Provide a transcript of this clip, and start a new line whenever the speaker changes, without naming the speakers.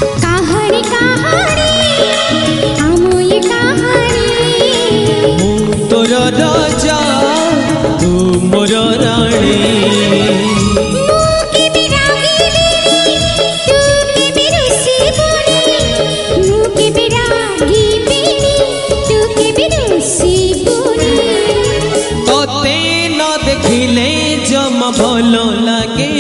कहानी कहानी आमोई कहानी
मु तोर राजा तू मोर रानी तोते न देखिले जम भल लागे